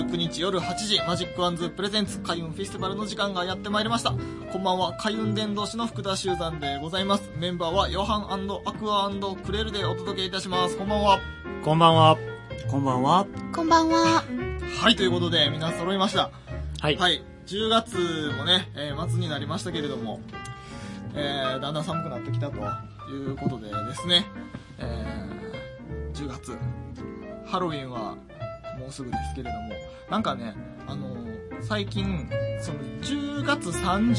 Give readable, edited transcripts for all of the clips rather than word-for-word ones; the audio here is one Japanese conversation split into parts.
19日夜8時、マジックワンズプレゼンツ開運フェスティバルの時間がやってまいりました。こんばんは、開運伝道師の福田修山でございます。メンバーはヨハン&アクア&クレルでお届けいたします。こんばんは。 こんばんは。 こんばんは。 こんばんは。 はい、ということでみんな揃いました。 はい。 はい、10月もね、末になりましたけれども、だんだん寒くなってきたということでですね、10月、ハロウィンはもうすぐですけれども、なんかね、最近、その10月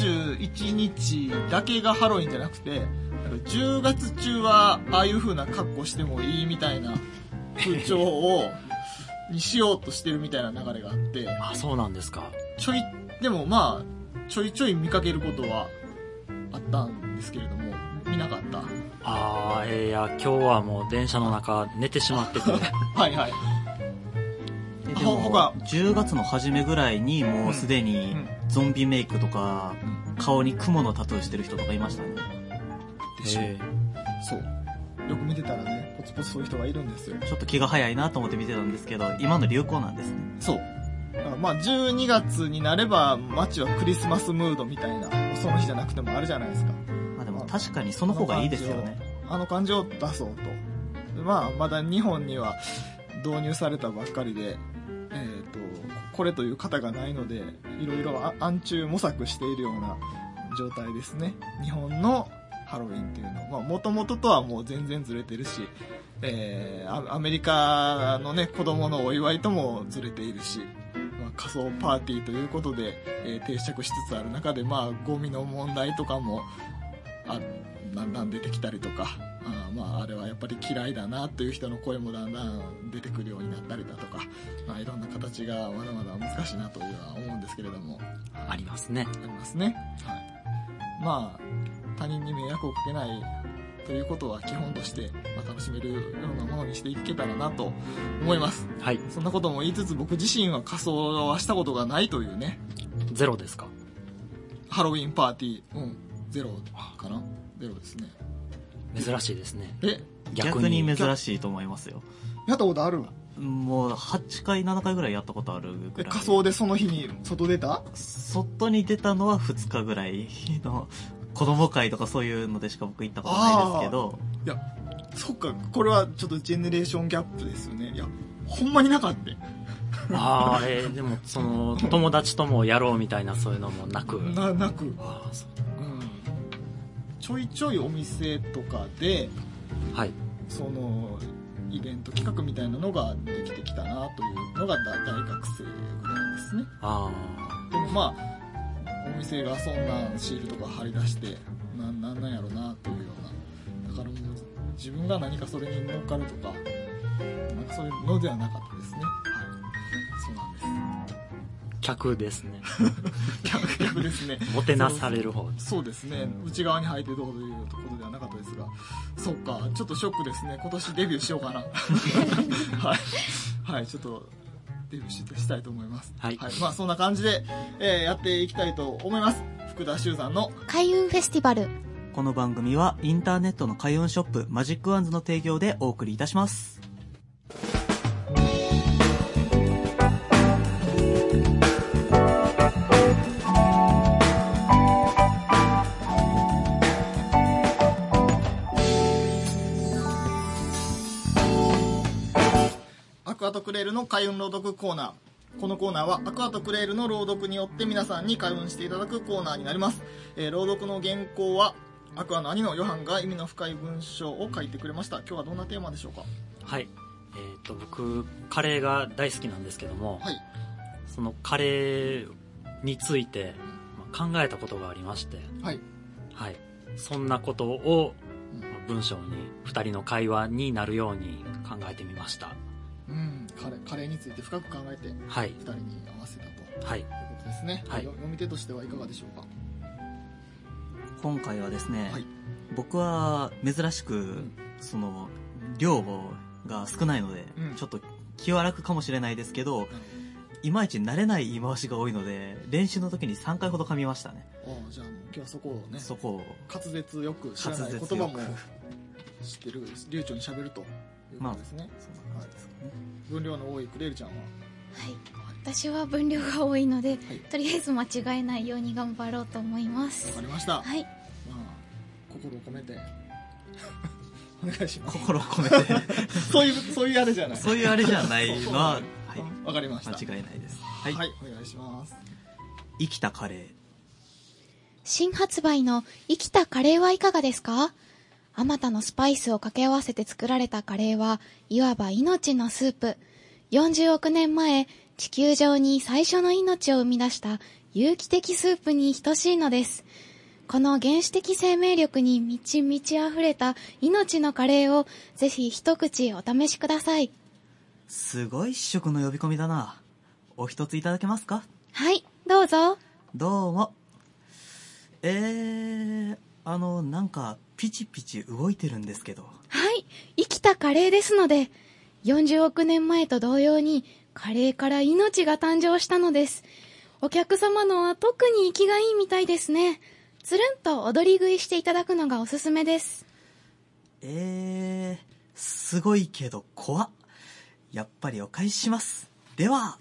31日だけがハロウィンじゃなくて、10月中はああいう風な格好してもいいみたいな風潮にしようとしてるみたいな流れがあって。 あ、そうなんですか。 でもまあ、ちょいちょい見かけることはあったんですけれども、見なかった？ いや、今日はもう電車の中寝てしまってて。 はいはい。 でも10月の初めぐらいにもうすでにゾンビメイクとか、顔に雲のタトゥーしてる人とかいましたね。 でしょ。そう。よく見てたらね、ポツポツそういう人がいるんですよ。 ちょっと気が早いなと思って見てたんですけど、今の流行なんですね。 そう。まあ12月になれば街はクリスマスムードみたいな、その日じゃなくてもあるじゃないですか。 まあでも確かにその方がいいですよね。 あの感じを出そうと。まあまだ日本には導入されたばっかりで、これという型がないので、いろいろ暗中模索しているような状態ですね。日本のハロウィンっていうのは、もともととはもう全然ずれてるし、アメリカのね、子供のお祝いともずれているし、仮想パーティーということで、定着しつつある中で、ゴミの問題とかもだんだん出てきたりとか、あれはやっぱり嫌いだなという人の声もだんだん出てくるようになったりだとか、いろんな形がまだまだ難しいなというのは思うんですけれども。 ありますね。 ありますね。はい。他人に迷惑をかけないということは基本として、楽しめるようなものにしていけたらなと思います。 はい。 そんなことも言いつつ、僕自身は仮装はしたことがないというね。 ゼロですか？ ハロウィンパーティー、ゼロかな？ゼロですね。 珍しいですね。 逆に珍しいと思いますよ。 やったことある？ もう8回7回ぐらいやったことあるぐらい。 仮装でその日に外出た？ 外に出たのは2日ぐらいの子供会とかそういうのでしか僕行ったことないですけど。 いや、そっか、これはちょっとジェネレーションギャップですよね。いや、ほんまになかった。 でもその友達ともやろうみたいなそういうのもなく。 なく。ちょいちょいお店とかで、 はい。 そのイベント企画みたいなのができてきたなというのが大学生ぐらいですね。でもお店がそんなシールとか貼り出してなんやろなというような、だからもう自分が何かそれに乗っかるとか、そういうのではなかったですね。はい、そうなんです。 客ですね。 客ですね。 もてなされる方。 そうですね。内側に入ってどうということではなかったですが、そっか、ちょっとショックですね。今年デビューしようかな。はい、ちょっとデビューしたいと思います。 はい。 そんな感じで、やっていきたいと思います。福田修さんの開運フェスティバル。 この番組はインターネットの開運ショップマジックワンズの提供でお送りいたします。 アクアとクレールの開運朗読コーナー。このコーナーはアクアとクレールの朗読によって皆さんに開運していただくコーナーになります。朗読の原稿はアクアの兄のヨハンが意味の深い文章を書いてくれました。今日はどんなテーマでしょうか？ はい。僕カレーが大好きなんですけども、 はい、 そのカレーについて考えたことがありまして、 はい、 はい、そんなことを文章に2人の会話になるように考えてみました。 カレーについて深く考えて、 はい、 2人に合わせたと、 はい、 いうことですね。 はい、 読み手としてはいかがでしょうか？ 今回はですね、 はい、 僕は珍しく、その量が少ないので、ちょっと気は楽かもしれないですけど、いまいち慣れない言い回しが多いので練習の時に3回ほど噛みましたね。 じゃあ今日はそこをね、 そこを滑舌よく知らない言葉も知ってる流暢に喋るということですね。 そんな感じですかね。 分量の多いクレールちゃんは、 私は分量が多いので、 はい、 とりあえず間違えないように頑張ろうと思います。 わかりました。 はい。 まあ、心を込めてお願いします。 心を込めてそういうあれじゃない。 そういうあれじゃないのは、はい。 わかりました。 間違いないです。はい。 はい、お願いします。 生きたカレー。 新発売の生きたカレーはいかがですか？あまたのスパイスを掛け合わせて作られたカレーはいわば命のスープ。40億年前、地球上に最初の命を生み出した有機的スープに等しいのです。この原始的生命力に満ち満ち溢れた命のカレーをぜひ一口お試しください。 すごい試食の呼び込みだな。お一ついただけますか？ はい、どうぞ。 どうも。なんかピチピチ動いてるんですけど。 はい、生きたカレーですので、40億年前と同様にカレーから命が誕生したのです。お客様のは特に生きがいいみたいですね。つるんと踊り食いしていただくのがおすすめです。 すごいけど怖っ。やっぱりお返しします。では。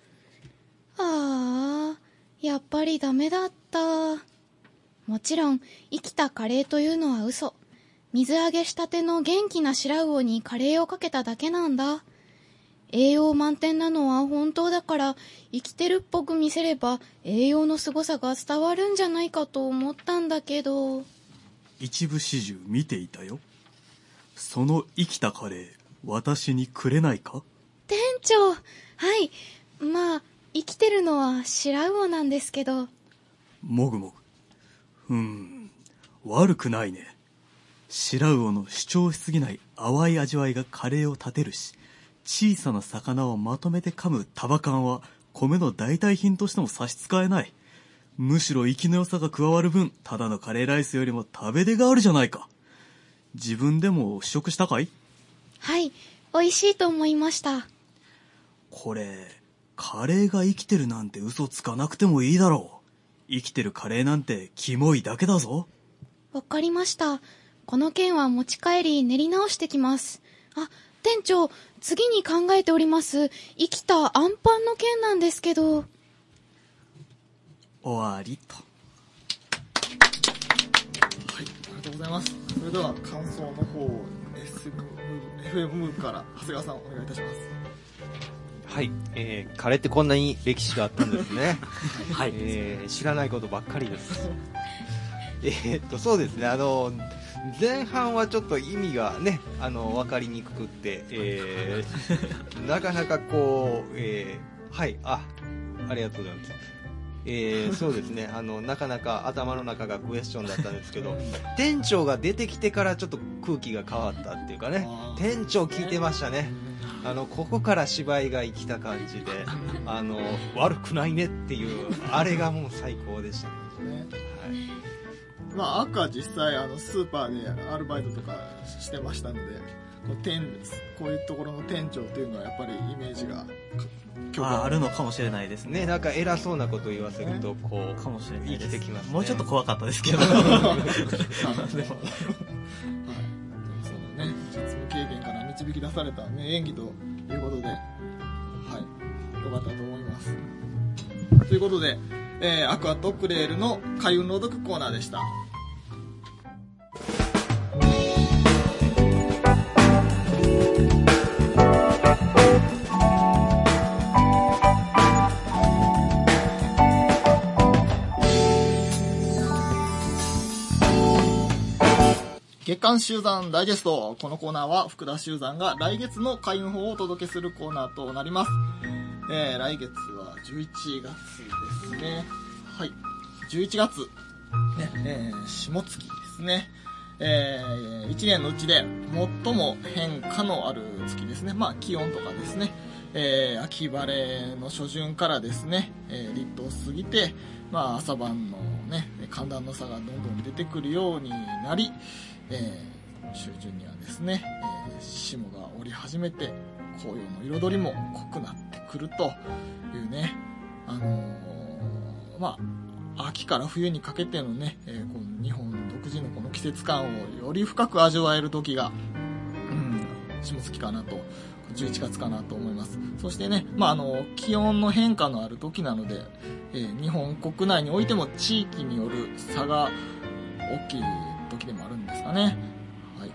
やっぱりダメだった。もちろん生きたカレーというのは嘘。水揚げしたての元気な白魚にカレーをかけただけなんだ。栄養満点なのは本当だから、生きてるっぽく見せれば栄養の凄さが伝わるんじゃないかと思ったんだけど。 一部始終見ていたよ。その生きたカレー、私にくれないか？ 店長、はい。まあ、生きてるのは白魚なんですけど。 もぐもぐ。悪くないね。白魚の主張しすぎない淡い味わいがカレーを立てるし、小さな魚をまとめて噛むタバカンは米の代替品としても差し支えない。むしろ息の良さが加わる分、ただのカレーライスよりも食べ出があるじゃないか。自分でも試食したかい？ はい、美味しいと思いました。 これ、カレーが生きてるなんて嘘つかなくてもいいだろう。生きてるカレーなんてキモいだけだぞ。 わかりました。この件は持ち帰り練り直してきます。店長、次に考えております生きたアンパンの件なんですけど。 終わりと。 はい、ありがとうございます。それでは感想の方を FM から長谷川さんお願いいたします。 はい、カレーってこんなに歴史があったんですね。 はい、 知らないことばっかりです。そうですね、前半はちょっと意味がね、分かりにくくって、なかなかこう、はい、ありがとうございます。そうですね、なかなか頭の中がクエスチョンだったんですけど、店長が出てきてからちょっと空気が変わったっていうかね、店長聞いてましたね。ここから芝居が生きた感じで、悪くないねっていう、あれがもう最高でしたね。 まあ、赤実際スーパーでアルバイトとかしてましたので、こういうところの店長というのはやっぱりイメージがあるのかもしれないですね。 なんか偉そうなこと言わせるとこうかもしれないです。 生きてきますね。 もうちょっと怖かったですけど。でも、 そのね、実務経験から導き出された名演技ということで、はい、よかったと思います。ということで、アクアとクレールの開運朗読コーナーでした。月刊集団ダイジェスト。このコーナーは福田集団が来月の開運法をお届けするコーナーとなります。来月は11月ですね。はい。11月、ね、下月ですね。1年のうちで最も変化のある月ですね。まあ気温とかですね。秋晴れの初旬からですね、立冬を過ぎて、まあ朝晩のね、寒暖の差がどんどん出てくるようになり、中旬にはですね、霜が降り始めて紅葉の彩りも濃くなってくるというね、まあ秋から冬にかけてのね、この日本独自のこの季節感をより深く味わえる時が、下月かなと個 11月かなと思います。そしてね、気温の変化のある時なので、日本国内においても地域による差が大きい時でもあるんですかね。はい。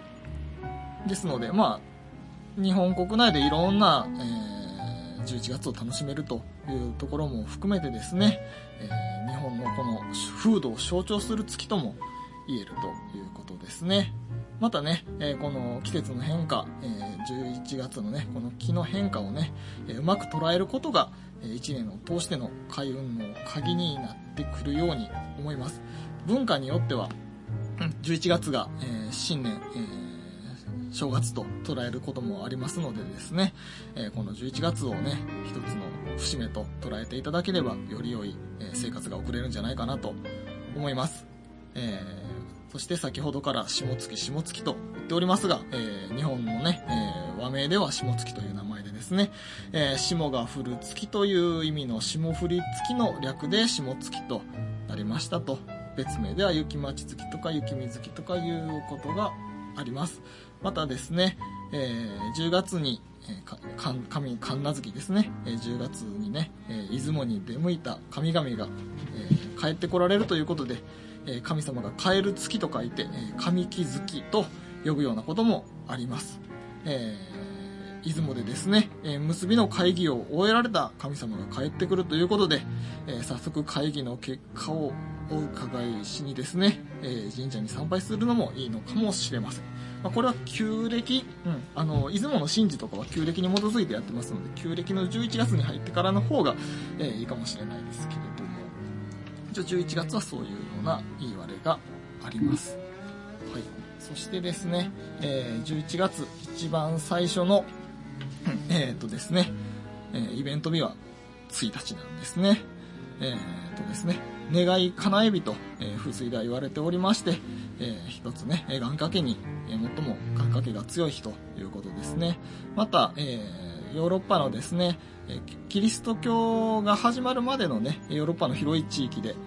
ですので、日本国内でいろんな、11月を楽しめるというところも含めてですね、日本のこの風土を象徴する月とも言えるということですね。またね、この季節の変化、11月のね、この気の変化をね、うまく捉えることが、1年を通しての開運の鍵になってくるように思います。文化によっては、11月が、新年、正月と捉えることもありますのでですね、この11月をね、一つの節目と捉えていただければ、より良い、生活が送れるんじゃないかなと思います。そして先ほどから下月と言っておりますが、日本のね、和名では下月という名前でですね、霜が降る月という意味の霜降り月の略で下月となりましたと。別名では雪待ち月とか雪見月とかいうことがあります。またですね、10月に、神無月ですね、10月にね、出雲に出向いた神々が、帰ってこられるということで、神様が帰る月と書いて、神木月と呼ぶようなこともあります。出雲でですね、結びの会議を終えられた神様が帰ってくるということで、早速会議の結果をお伺いしにですね、神社に参拝するのもいいのかもしれません。これは旧暦、出雲の神事とかは旧暦に基づいてやってますので、旧暦の11月に入ってからの方が、いいかもしれないですけれども、11月はそういうような言い割れがあります。はい。そしてですね、11月一番最初の、ですね、イベント日は1日なんですね。ですね、願い叶え日と、風水では言われておりまして、一つね、願掛けに、最も願掛けが強い日ということですね。また、ヨーロッパのですね、キリスト教が始まるまでのね、ヨーロッパの広い地域で、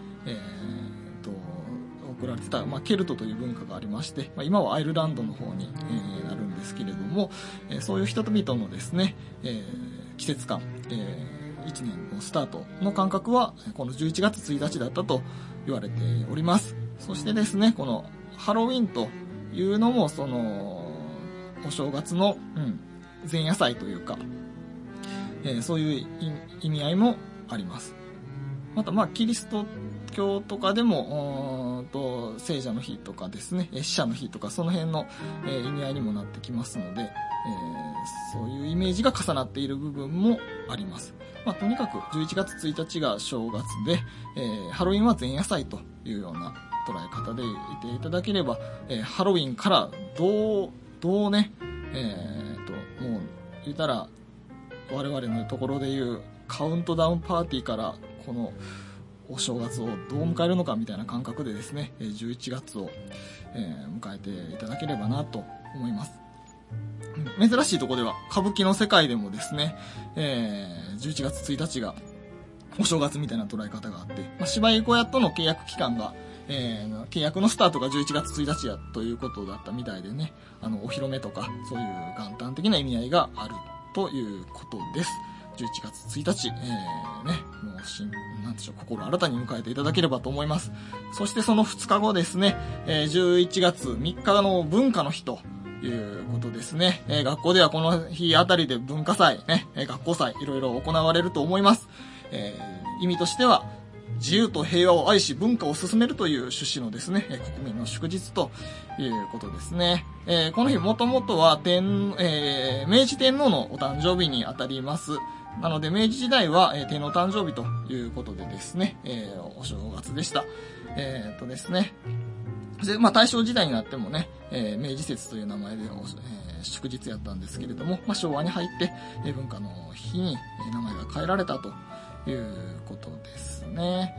送られてた、ケルトという文化がありまして、今はアイルランドの方に、なるんですけれども、そういう人々のですね、季節感、1年のスタートの感覚はこの11月1日だったと言われております。そしてですね、このハロウィンというのもそのお正月の、前夜祭というか、そういう意味合いもあります。またキリスト教とかでも聖者の日とかですね、死者の日とかその辺の、意味合いにもなってきますので、そういうイメージが重なっている部分もあります。とにかく11月1日が正月で、ハロウィンは前夜祭というような捉え方でいていただければ、ハロウィンからどうね、もう言ったら我々のところでいうカウントダウンパーティーからこのお正月をどう迎えるのかみたいな感覚でですね、11月を、迎えていただければなと思います。珍しいところでは歌舞伎の世界でもですね、11月1日がお正月みたいな捉え方があって、芝居小屋との契約期間が、契約のスタートが11月1日やということだったみたいでね、お披露目とかそういう元旦的な意味合いがあるということです。11月1日、もうなんでしょう、心新たに迎えていただければと思います。そしてその2日後ですね、11月3日の文化の日ということですね。学校ではこの日あたりで文化祭、学校祭いろいろ行われると思います。意味としては自由と平和を愛し文化を進めるという趣旨のですね、国民の祝日ということですね。この日もともとは明治天皇のお誕生日にあたります。なので明治時代は、天皇誕生日ということでですね、お正月でした。ですね。で、大正時代になってもね、明治節という名前で、祝日やったんですけれども、昭和に入って、文化の日に名前が変えられたということですね。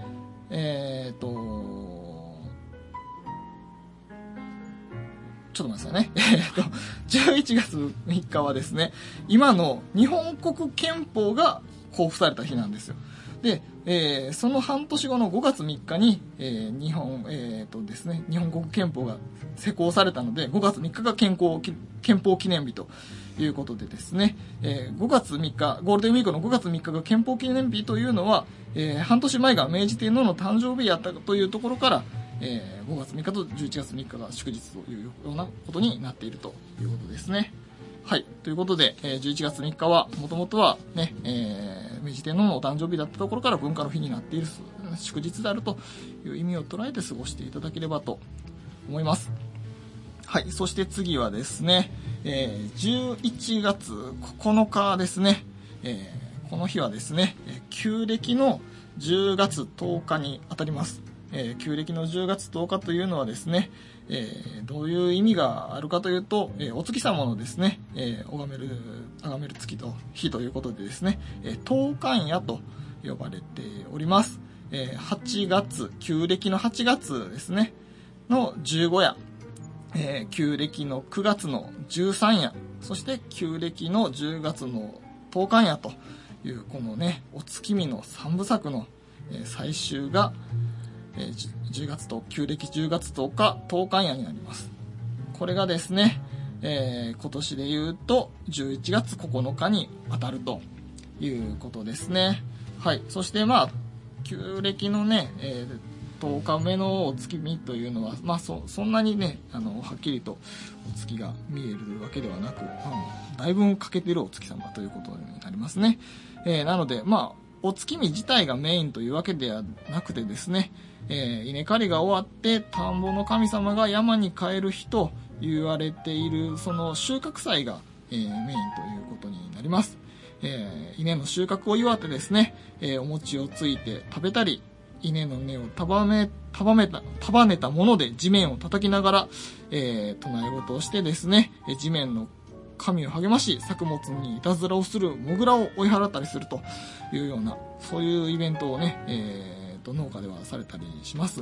ちょっと待ってくださいね。11月3日はですね、今の日本国憲法が公布された日なんですよ。で、その半年後の5月3日に、日本国憲法が施行されたので、5月3日が憲法記念日ということでですね、5月3日、ゴールデンウィークの5月3日が憲法記念日というのは、半年前が明治天皇の誕生日やったというところから、5月3日と11月3日が祝日というようなことになっているということですね。はい。ということで、11月3日は、もともとはね、明治天皇のお誕生日だったところから文化の日になっている祝日であるという意味を捉えて過ごしていただければと思います。はい。そして次はですね、11月9日ですね、この日はですね、旧暦の10月10日に当たります。旧暦の10月10日というのはですね、どういう意味があるかというと、お月様のですね、崇める月と日ということでですね、当貫夜と呼ばれております。8月、旧暦の8月ですね、の15夜、旧暦の9月の13夜、そして旧暦の10月の当貫夜という、このね、お月見の3部作の最終が、10月と旧暦10月10日当貫夜になります。これがですね、今年で言うと11月9日に当たるということですね。はい。そしてまあ旧暦のね、10日目のお月見というのは、まあそんなにね、はっきりとお月が見えるわけではなく、だいぶ欠けてるお月様ということになりますね。なので、まあ、お月見自体がメインというわけではなくてですね、稲刈りが終わって田んぼの神様が山に帰る日と言われているその収穫祭が、メインということになります。稲の収穫を祝ってですね、お餅をついて食べたり、稲の根を束ねたもので地面を叩きながら、唱え事をしてですね、地面の神を励まし、作物にいたずらをするモグラを追い払ったりするというような、そういうイベントをね、農家ではされたりします。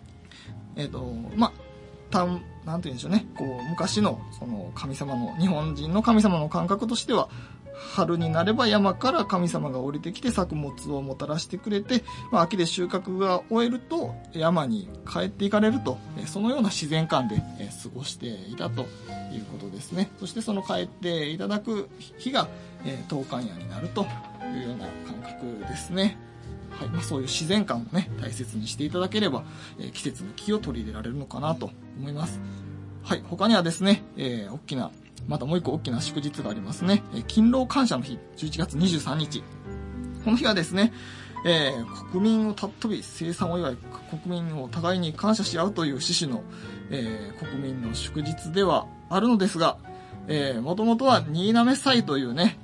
なんて言うんでしょうね、こう、昔の、その神様の、日本人の神様の感覚としては、春になれば山から神様が降りてきて作物をもたらしてくれて、秋で収穫が終えると山に帰っていかれると、そのような自然観で過ごしていたということですね。そしてその帰っていただく日が当貫夜になるというような感覚ですね。はい。そういう自然観をね、大切にしていただければ、季節の気を取り入れられるのかなと思います。はい。他にはですね、またもう一個大きな祝日がありますね。勤労感謝の日、11月23日。この日はですね、国民を尊び生産を祝い、国民を互いに感謝し合うという趣旨の、国民の祝日ではあるのですが、もともとは新嘗祭というね、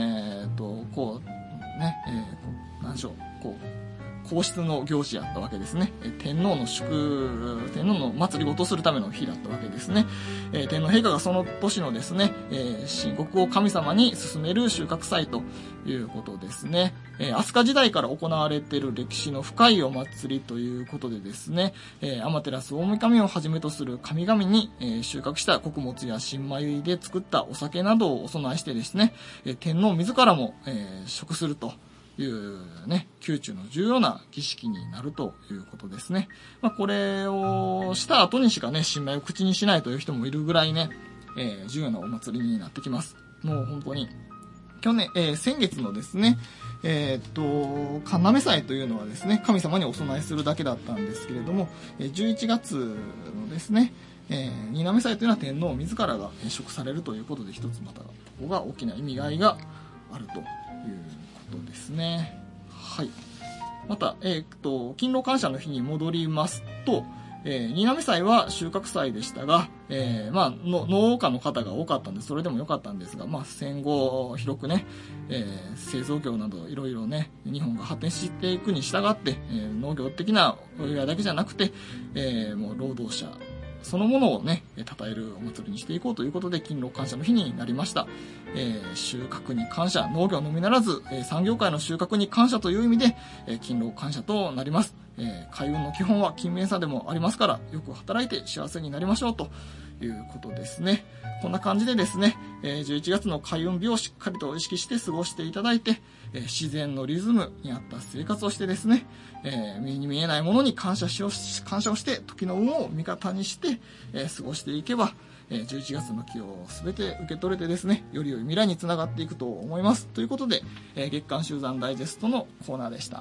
なんでしょう、皇室の行事やったわけですね。天皇の祭りごとするための日だったわけですね。天皇陛下がその年のですね、神国を神様に進める収穫祭ということですね。飛鳥時代から行われている歴史の深いお祭りということでですね、天照大神をはじめとする神々に、収穫した穀物や新米で作ったお酒などをお供えしてですね、天皇自らも、食するというね、宮中の重要な儀式になるということですね。これをした後にしかね、新米を口にしないという人もいるぐらいね、重要なお祭りになってきます。もう本当に。先月のですね、神嘗祭というのはですね、神様にお供えするだけだったんですけれども、11月のですね、新嘗祭というのは天皇自らが食されるということで、一つまたここが大きな意味合いがあるということですね。はい。また、勤労感謝の日に戻りますと、新嘗祭は収穫祭でしたが、農家の方が多かったんで、それでも良かったんですが、戦後、広くね、製造業などいろいろね、日本が発展していくに従って、農業的なお祝いだけじゃなくて、もう労働者、そのものをね、称えるお祭りにしていこうということで、勤労感謝の日になりました。収穫に感謝、農業のみならず、産業界の収穫に感謝という意味で、勤労感謝となります。開運の基本は勤勉さでもありますから、よく働いて幸せになりましょうということですね。こんな感じでですね、11月の開運日をしっかりと意識して過ごしていただいて、自然のリズムに合った生活をしてですね、目に見えないものに感謝をして、時の運を味方にして、過ごしていけば、 11月の気をすべて受け取れてですね、より良い未来につながっていくと思います。ということで、月刊集団ダイジェストのコーナーでした。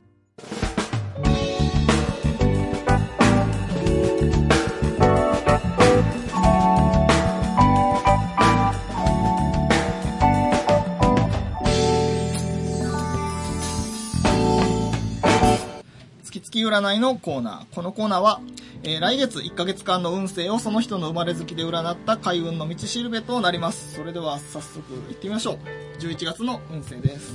月占いのコーナー。このコーナーは、来月1ヶ月間の運勢をその人の生まれ月で占った開運の道しるべとなります。それでは早速行ってみましょう。11月の運勢です。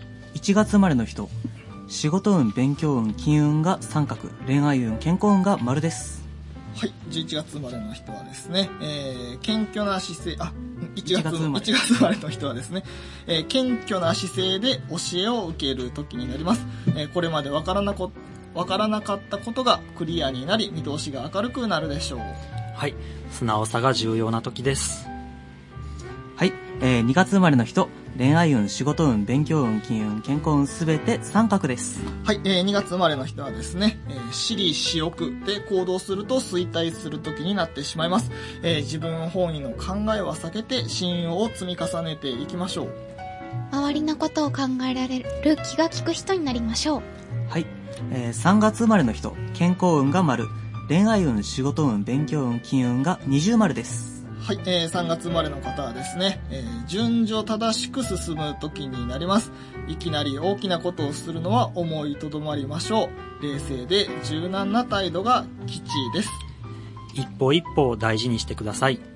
1月生まれの人、仕事運、勉強運、金運が三角、恋愛運、健康運が丸です。 はい、11月生まれの人はですね、謙虚な姿勢、1月生まれの人はですね、謙虚な姿勢で教えを受ける時になります。これまでわからなかったことがクリアになり、見通しが明るくなるでしょう。 はい、素直さが重要な時です。 はい、2月生まれの人、恋愛運、仕事運、勉強運、金運、健康運すべて三角です。 はい、2月生まれの人はですね、私利私欲で行動すると衰退する時になってしまいます。自分本位の考えは避けて信用を積み重ねていきましょう。 周りのことを考えられる気が利く人になりましょう。 はい、3月生まれの人、健康運が丸、恋愛運、仕事運、勉強運、金運が二重丸です。 はい、3月生まれの方はですね、順序正しく進む時になります。いきなり大きなことをするのは思いとどまりましょう。冷静で柔軟な態度が吉です。 一歩一歩大事にしてください。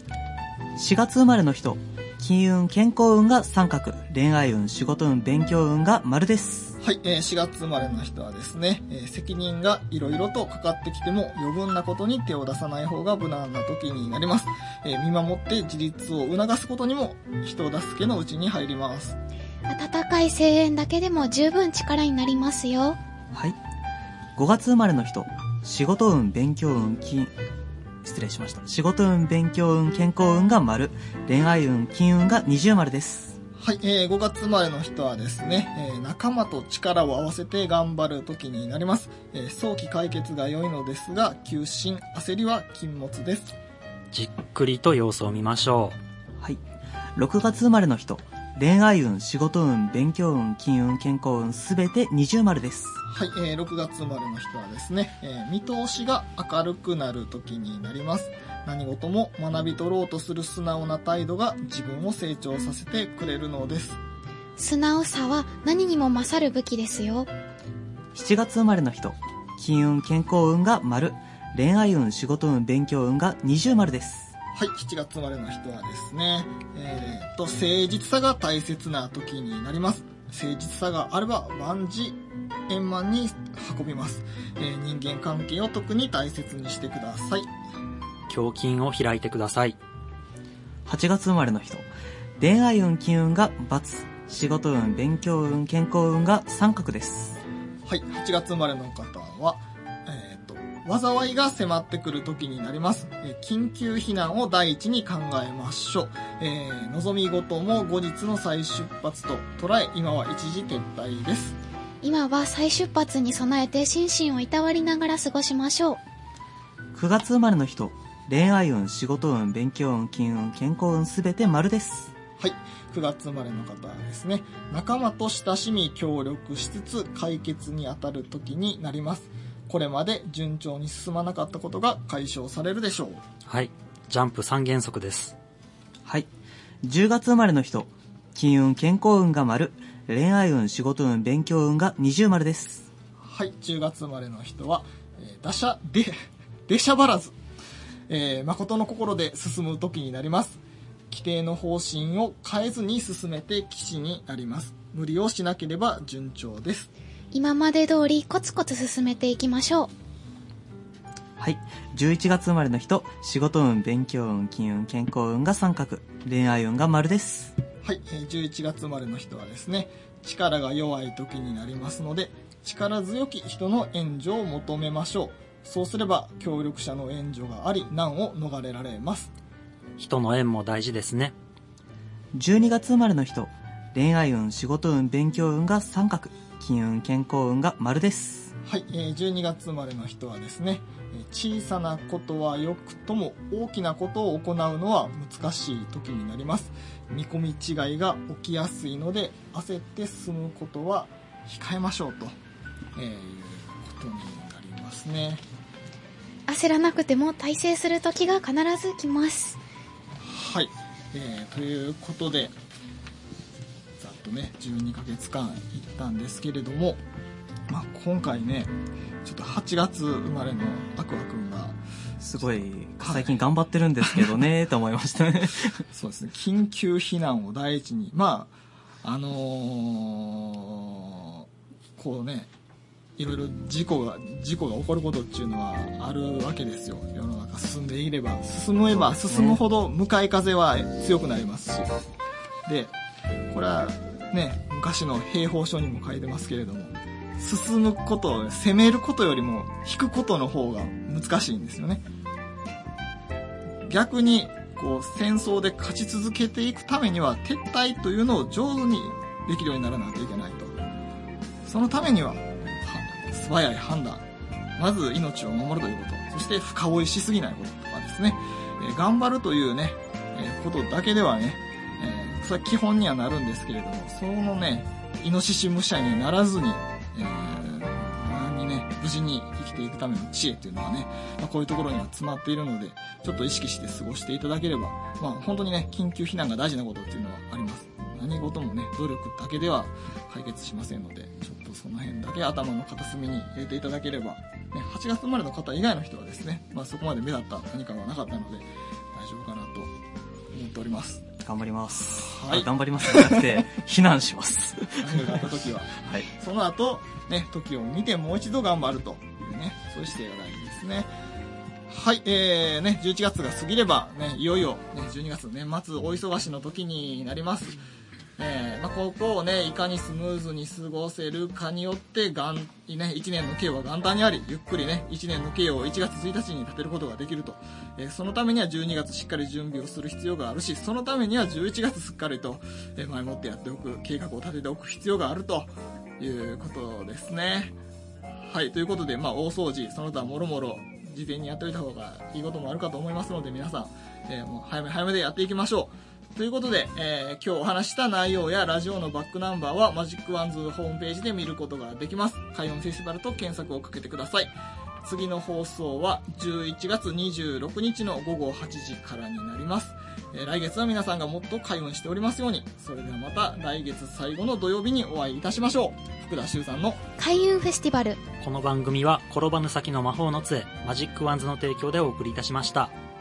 4月生まれの人、金運、健康運が三角、恋愛運、仕事運、勉強運が丸です。 はい、4月生まれの人はですね、責任がいろいろとかかってきても余分なことに手を出さない方が無難な時になります。見守って自立を促すことにも人助けのうちに入ります。 温かい声援だけでも十分力になりますよ。 はい、5月生まれの人、仕事運、勉強運、仕事運、勉強運、健康運が丸、恋愛運、金運が二重丸です。 はい、5月生まれの人はですね、仲間と力を合わせて頑張る時になります。早期解決が良いのですが、急進、焦りは禁物です。 じっくりと様子を見ましょう。はい、6月生まれの人、恋愛運、仕事運、勉強運、金運、健康運すべて二重丸です。 はい、6月生まれの人はですね、見通しが明るくなる時になります。何事も学び取ろうとする素直な態度が自分を成長させてくれるのです。 素直さは何にも勝る武器ですよ。 7月生まれの人、金運、健康運が丸、恋愛運、仕事運、勉強運が二重丸です。 はい、7月生まれの人はですね、誠実さが大切な時になります。誠実さがあれば万事円満に運びます。人間関係を特に大切にしてください。 胸筋を開いてください。 8月生まれの人、恋愛運、金運が×、仕事運、勉強運、健康運が三角です。 はい、8月生まれの方は、災いが迫ってくる時になります。緊急避難を第一に考えましょう。望み事も後日の再出発と捉え、今は一時撤退です。 今は再出発に備えて心身をいたわりながら過ごしましょう。 9月生まれの人、恋愛運、仕事運、勉強運、金運、健康運すべて丸です。 はい、9月生まれの方はですね、仲間と親しみ協力しつつ解決に当たる時になります。これまで順調に進まなかったことが解消されるでしょう。 はい、ジャンプ3原則です。 はい、10月生まれの人、金運、健康運が丸、恋愛運、仕事運、勉強運が二重丸です。 はい、10月生まれの人は、出しゃばらず、誠の心で進む時になります。規定の方針を変えずに進めて騎士になります。無理をしなければ順調です。 今まで通りコツコツ進めていきましょう。 はい、11月生まれの人、仕事運、勉強運、金運、健康運が三角、恋愛運が丸です。 はい、11月生まれの人はですね、力が弱い時になりますので、力強き人の援助を求めましょう。そうすれば協力者の援助があり、難を逃れられます。 人の縁も大事ですね。 12月生まれの人、恋愛運、仕事運、勉強運が三角、金運、健康運が丸です。 はい、12月生まれの人はですね、小さなことはよくとも大きなことを行うのは難しい時になります。見込み違いが起きやすいので焦って進むことは控えましょうと、いうことになりますね。 焦らなくても大成する時が必ず来ます。 はい、ということでざっとね12ヶ月間行ったんですけれども、今回ねちょっと8月生まれのアクアくんがすごい最近頑張ってるんですけどねと思いましたね。 そうですね、緊急避難を第一にこうねいろいろ事故が起こることっていうのはあるわけですよ。世の中進めば進むほど向かい風は強くなりますし、でこれはね昔の兵法書にも書いてますけれども、進むこと攻めることよりも引くことの方が難しいんですよね。逆にこう戦争で勝ち続けていくためには撤退というのを上手にできるようにならないといけないと。そのためには素早い判断、まず命を守るということ、そして深追いしすぎないこととかですね、頑張るというね、ことだけではね、それは基本にはなるんですけれども、そのねイノシシ武者にならずに、無事に生きていくための知恵というのはね、こういうところには詰まっているので、ちょっと意識して過ごしていただければ、本当にね緊急避難が大事なことっていうのはあります。何事もね努力だけでは解決しませんので、ちょっとその辺だけ頭の片隅に入れていただければ、ね、8月生まれの方以外の人はですね、そこまで目立った何かがなかったので大丈夫かなと思っております。 頑張ります。 はい、 頑張りますじゃなくて避難します。 何があった時は、はい、その後ね時を見てもう一度頑張るというね、そういう姿勢が大事ですね。はい、11月が過ぎればね、いよいよね12月の年末お忙しの時になります。ここをねいかにスムーズに過ごせるかによって1年の計は元旦にあり、ゆっくりね1年の計を1月1日に立てることができると、そのためには12月しっかり準備をする必要があるし、そのためには11月すっかりと前もってやっておく、計画を立てておく必要があるということですね。はい、ということで、大掃除その他もろもろ事前にやっておいた方がいいこともあるかと思いますので、皆さん、もう早めでやっていきましょう。ということで、今日お話した内容やラジオのバックナンバーはマジックワンズホームページで見ることができます。開運フェスティバルと検索をかけてください。次の放送は11月26日の午後8時からになります。来月は皆さんがもっと開運しておりますように。それではまた来月最後の土曜日にお会いいたしましょう。福田修さんの開運フェスティバル。 この番組は転ばぬ先の魔法の杖マジックワンズの提供でお送りいたしました。